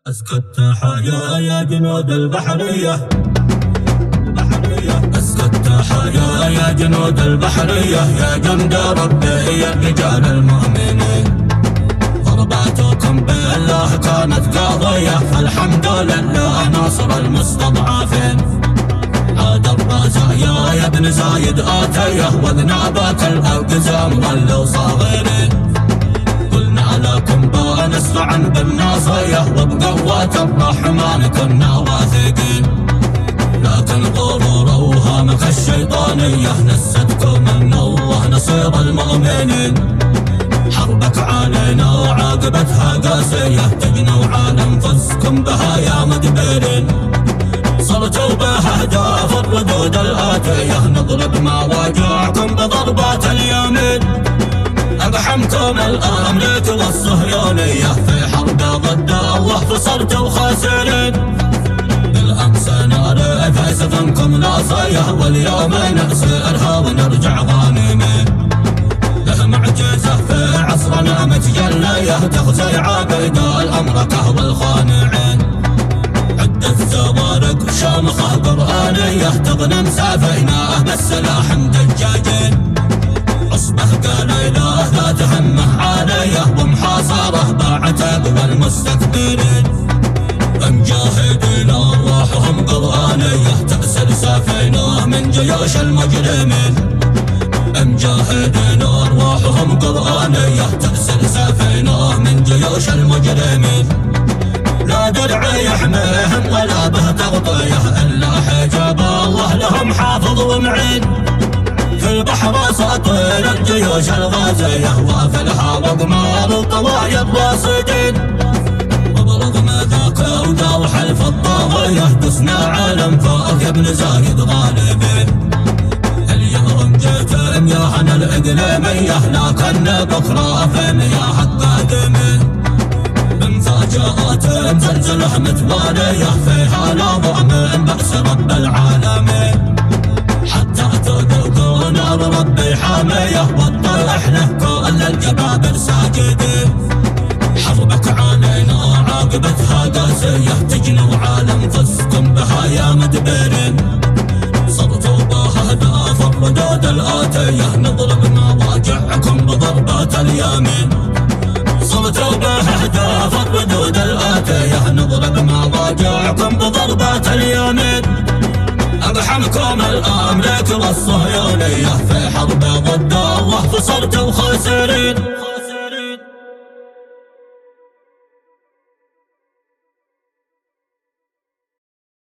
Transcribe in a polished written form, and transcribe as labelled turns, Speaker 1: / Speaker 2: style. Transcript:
Speaker 1: أزكى التحايا يا جنود البحرية، أزكى التحايا يا جنود البحرية، يا جند ربي يا الرجال المؤمنين. ضرباتكم بالله كانت قاضية، فالحمد لله ناصر المستضعفين. عاد الرزايا يا ابن زايد آتيه، وذنابات الأقزام ظلوا صاغرين. قلنا لكم بنستعن بالناصية، وبقوة الرحمن كنا واثقين. لكن غرور وهامك الشيطانية نستكم من الله نصير المؤمنين. حربك علينا عاقبتها قاسية، تجنوا على انفسكم بها يا مدبرين. صرتوا بأهداف الردود الآتية، نضرب مواجعكم بضربات اليمين. أقحمكم الأمريك والصهيونية، في حرب ضد الله فصرتوا خاسرين. بالأمس نعرف سفنكم ناصية، واليوم نأسرها ونرجع غانمين. له معجزة في عصرنا متجلية، تخزي عبيد الأمركة والخانعين. عدة زوارق شامخة قرآنية، تغنم سفينة بالسلاح مدجاجين. عصبة قليلة ذات همة عالية، ومحاصرة باعتب والمستكبرين. مجاهدين أرواحهم قرآنية، تأسر سفينة من جيوش المجرمين. مجاهدين أرواحهم قرآنية، تأسر سفينة من جيوش المجرمين. لا درع يحميهم ولا به تغطية، إلا حجاب الله لهم حافظ ومعين. في البحر اساطير الجيوش الغازية، وفي الهواء قمار الطوايب راصدين. وبرغم ذاك وداو حلف الطاغية، دسنا علم فوق يا ابن زايد غالبين. اليوم جيت مياهنا الإقليمية، لكن بكرة في مياه القادمين. بمفاجآت مزلزلة متوالية، فيها لا ضامن بأس رب العالمين. حتى تذوقوا نار ربي حامية، وطرحنا كل الجبابر ساجدين. حربك علينا عاقبتها قاسية، تجنوا على انفسكم بها يا مدبرين. صرتوا بأهداف الردود الآتية، نضرب مواجعكم بضربات اليمين. صرتوا بأهداف الردود الآتية، نضرب مواجعكم بضربات اليمين. أقحمكم الأمريك والصهيونية، في حرب ضد الله فصرتوا خاسرين.